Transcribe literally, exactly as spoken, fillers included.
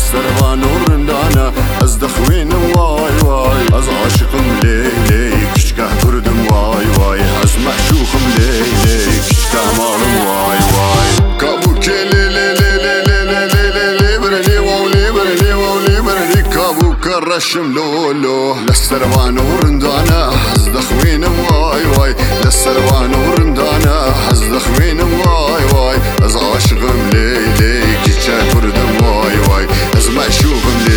للسربان ورندانا از دخوينم واي واي از عاشقم ليلي كشكه كردم واي واي از معشوقم ليلي كشكه مالم واي واي كابوك ليلي ليلي ليلي ليلي ليبرلي واولي برلي واولي برلي كابوك الرشم لولو للسربان ورندانا از دخوينم واي واي للسربان ورندانا از دخوينم واي واي از عاشقم ليلي كشكه كردم واي واي از معشوقم